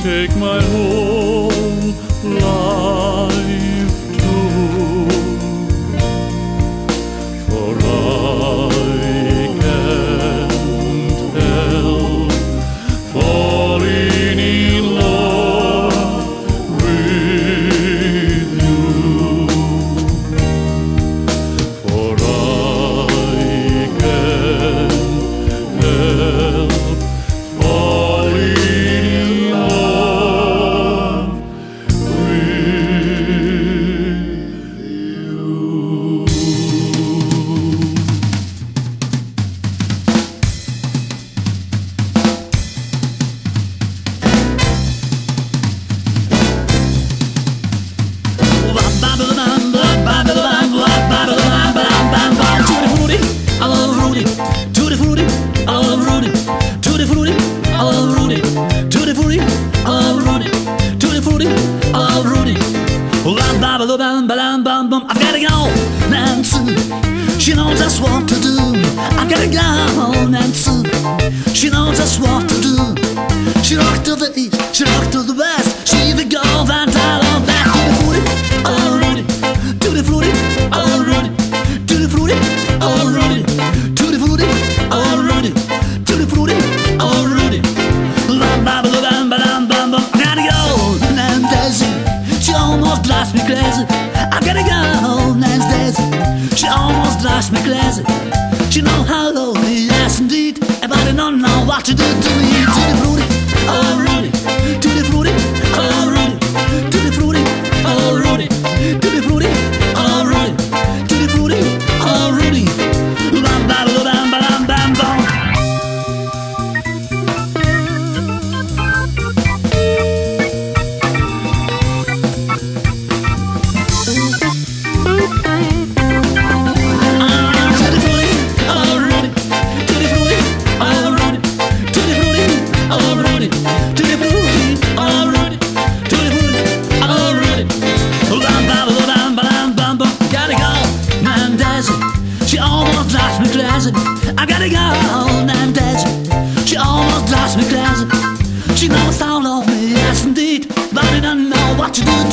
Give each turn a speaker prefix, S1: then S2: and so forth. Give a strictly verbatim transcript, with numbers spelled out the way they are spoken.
S1: take my whole life too, for I can't help falling in love with you, for I can't help falling in love with you.
S2: I love Rudy. Tutti frutti, I love Rudy. Tutti frutti, I love Rudy. Tutti frutti, I love Rudy. Tutti frutti, I love Rudy. Bam, bam, bam, bam, bam, bam. I've gotta go, Nancy. She knows just what to do. I've gotta go, Nancy. She knows just what to do. She rocked to the east, she rocked to the west. She the girl that I love back. Tutti frutti, I love Rudy. Tutti frutti, I love Rudy. Tutti frutti, I love Rudy. Tutti frutti, I love Rudy. Tutti frutti, I love Rudy. Bam, bam, bam, bam, bam, bam. I gotta go, Nancy. She almost drives me crazy. I gotta go, Nancy. She almost drives me crazy. She know how lonely, yes indeed. But I don't know what to do to me. Tutti frutti, I love Rudy. Tutti frutti, I love Rudy. Tutti frutti, I love Rudy. Tutti frutti, I love Rudy. Tutti frutti, I love Rudy. Bam, bam, bam, bam, bam, bam. Tutti frutti, I love Rudy. Tutti frutti, I love Rudy. Tutti frutti, I love Rudy. Tutti frutti, I love Rudy. Tutti frutti, I love Rudy. Bam, bam, bam, bam, bam, bam. Gotta go, Nancy. She almost drives me crazy. I gotta go, Nancy. She almost drives me crazy. She knows how lonely, yes indeed. But I don't know what to do.